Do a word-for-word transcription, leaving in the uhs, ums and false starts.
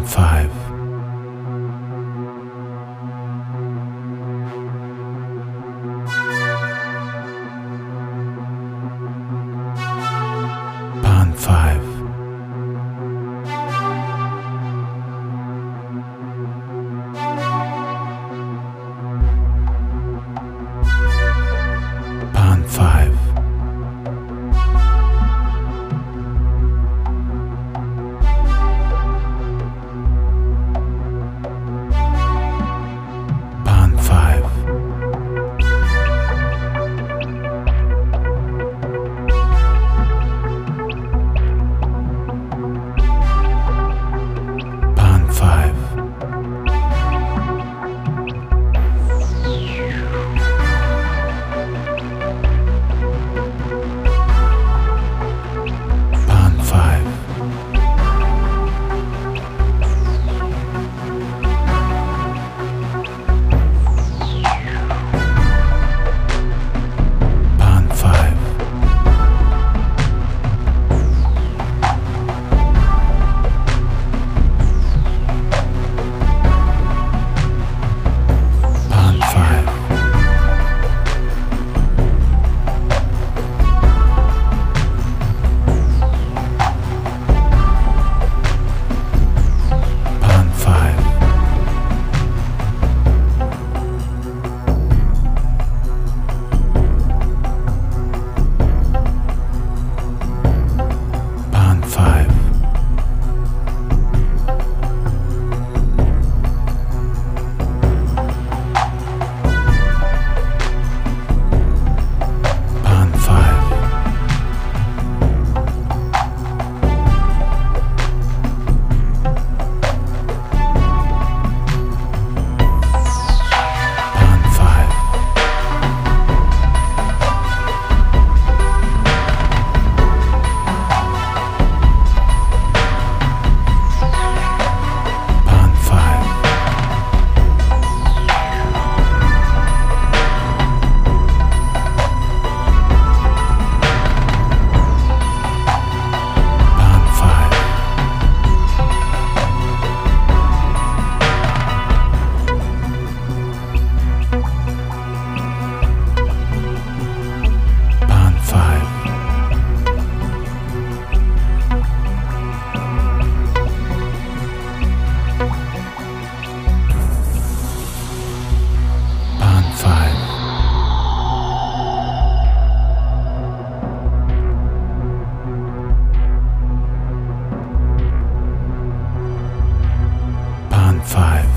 five. Pawn five. Pawn five. Pawn five. Pawn five. Pawn five. Pawn five. Pawn five. Pawn five. Pawn five. Pawn five. Pawn five. Pawn five. Pawn five. Pawn five. Pawn five. Pawn five.